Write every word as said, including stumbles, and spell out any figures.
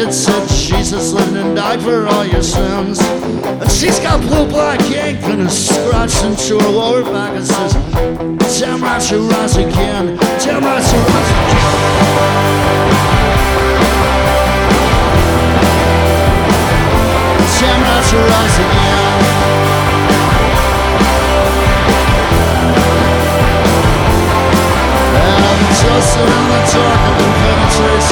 that said Jesus lived and died for all your sins. And she's got blue black ink and a scratch into her lower back. It says, "Damn right you rise again, damn right you rise again."